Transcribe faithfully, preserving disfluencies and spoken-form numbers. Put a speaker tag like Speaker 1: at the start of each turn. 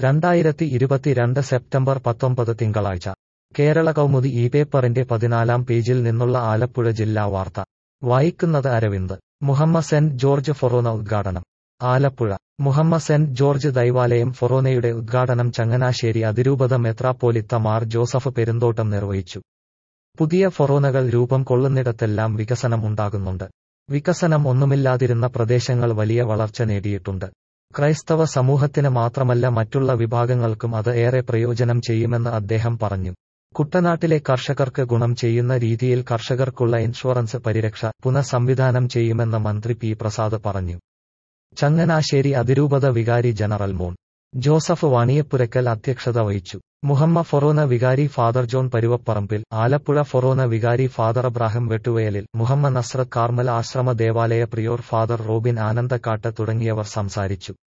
Speaker 1: രണ്ടായിരത്തി ഇരുപത്തിരണ്ട് സെപ്റ്റംബർ പത്തൊമ്പത് തിങ്കളാഴ്ച കേരള കൗമുദി ഈ പേപ്പറിന്റെ പതിനാലാം പേജിൽ നിന്നുള്ള ആലപ്പുഴ ജില്ലാ വാർത്ത വായിക്കുന്നത് അരവിന്ദ്. മുഹമ്മ സെന്റ് ജോർജ് ഫൊറോന ഉദ്ഘാടനം. ആലപ്പുഴ. മുഹമ്മ സെന്റ് ജോർജ് ദൈവാലയം ഫൊറോനയുടെ ഉദ്ഘാടനം ചങ്ങനാശ്ശേരി അതിരൂപത മെത്രാപ്പോലിത്ത മാർ ജോസഫ് പെരുന്തോട്ടം നിർവഹിച്ചു. പുതിയ ഫൊറോനകൾ രൂപം കൊള്ളുന്നിടത്തെല്ലാം വികസനം ഉണ്ടാകുന്നുണ്ട്. വികസനം ഒന്നുമില്ലാതിരുന്ന പ്രദേശങ്ങൾ വലിയ വളർച്ച നേടിയിട്ടുണ്ട്. ക്രൈസ്തവ സമൂഹത്തിന് മാത്രമല്ല മറ്റുള്ള വിഭാഗങ്ങൾക്കും അത് ഏറെ പ്രയോജനം ചെയ്യുമെന്ന് അദ്ദേഹം പറഞ്ഞു. കുട്ടനാട്ടിലെ കർഷകർക്ക് ഗുണം ചെയ്യുന്ന രീതിയിൽ കർഷകർക്കുള്ള ഇൻഷുറൻസ് പരിരക്ഷ പുനഃസംവിധാനം ചെയ്യുമെന്ന് മന്ത്രി പി പ്രസാദ് പറഞ്ഞു. ചങ്ങനാശ്ശേരി അതിരൂപത വികാരി ജനറൽ മോൺ ജോസഫ് വാണിയപ്പുരക്കൽ അധ്യക്ഷത വഹിച്ചു. മുഹമ്മ ഫൊറോന വികാരി ഫാദർ ജോൺ പരുവപ്പറമ്പിൽ, ആലപ്പുഴ ഫൊറോന വികാരി Father Abraham Vettuvayalil, Muhamma Nazareth Carmel ആശ്രമ ദേവാലയ പ്രിയോർ ഫാദർ റോബിൻ ആനന്ദക്കാട്ട് തുടങ്ങിയവർ സംസാരിച്ചു.